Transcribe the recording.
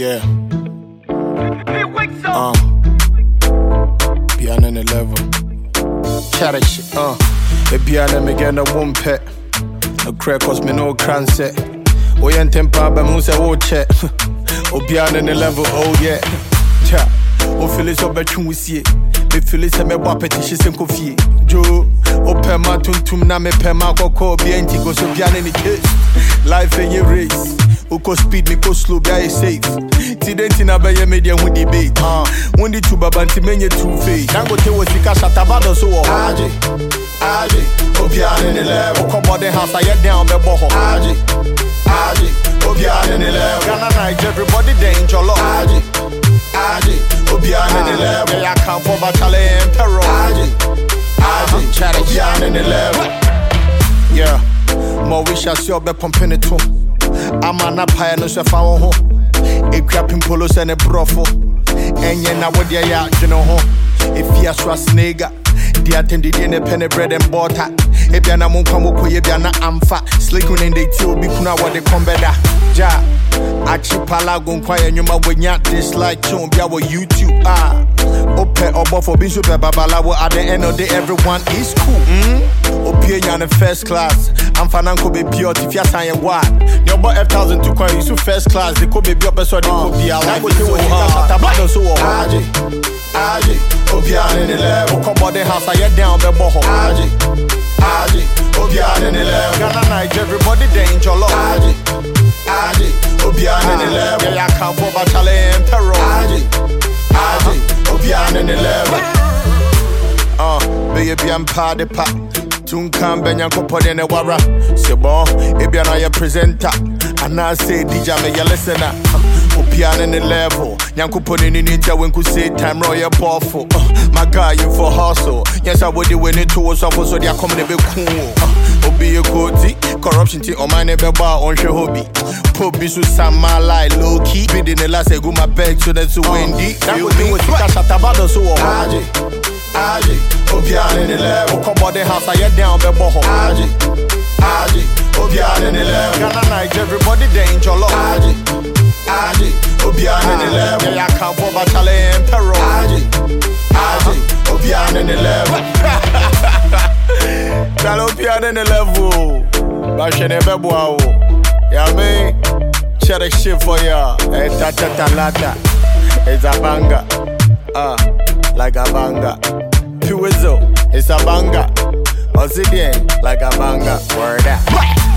Yeah. Piano in the level. Chatty shit. The piano me get a one pet. No crack cause me no can set. We ain't temper, but moose a wood check. Oh, piano in the level, oh yeah. Cha. Oh, feel it so bad, we see it. Me feel it, me wap petition, sem coffee. Joe. Oh, pema tuntum na me pema koko. Bienti go so piano in the case. Life in your race. Uko speed, me go slow, guy safe. Tidenti na be media with debate. When the two babanti menye two face. Dango te wo sika shatabado so wo. Aje, obiane in the level. Come on the house, I get down be boho. Aje, obiane in the level. Ghana Niger, everybody danger law. Aje, obiane in the level. Yeah, I come for battle and peril. Aje, obiane in the level. Yeah, more wish I see be pumping it too. I'm an apaya no se fa wo ho. E krapim polos and a brofo. Enye na wo dia ya dwene ho. E fia so snega. Di attended in a penny bread and butter. E bia na mon kwamo koye bia na amfa. Slickun in the tea obi kuna wo de kombeda. Ja. Achipala gon kwaya nyuma wenya dislike tune bia wo YouTube. Ope obo for bin super babalawo at the end of the day everyone is cool. Opie nya na first class. I'm fananko be pure if ya san ye what. Your boy F1000 to coin you first class. They could be pure person they could be alive. So Aje, obiane in the level. Come on the house I get down the boho. Aje, obiane in the level. Ghana Niger everybody danger law. Aje, obiane in the level. Yeah, I come for battle and peril. Aje, obiane in the level. Baby I'm party pop. Tunkan benya kopode ne wara. Sebo, ebia na ye presenter. And I say DJ me ye listener. Piano in the level. Yankupon in ninja when could say time royal powerful. My guy, you for hustle. Yes, I would do when it towards off so they are coming a bit cool. Obi a cozy, corruption tea on my neighbor bar on your hobby. Pobi so some my life low key. Bidding the last I go my bag so that's a windy. That would be with Shatabado so Aje, obiane in the level. Come on the house I get down the boho. Aje, obiane in the level. Ghana Niger everybody danger law. Aje, obiane in the level. Yeah, I come for battle and peril. Aje, obiane in the level. Tell obiane in the level. Bashe ne bebo yeah me. Share the shit for ya. Hey, ta-ta-ta-la-ta. It's a banger. Like a banger. Piwizo, it's a banger. Obsidian, like a banger. Word up.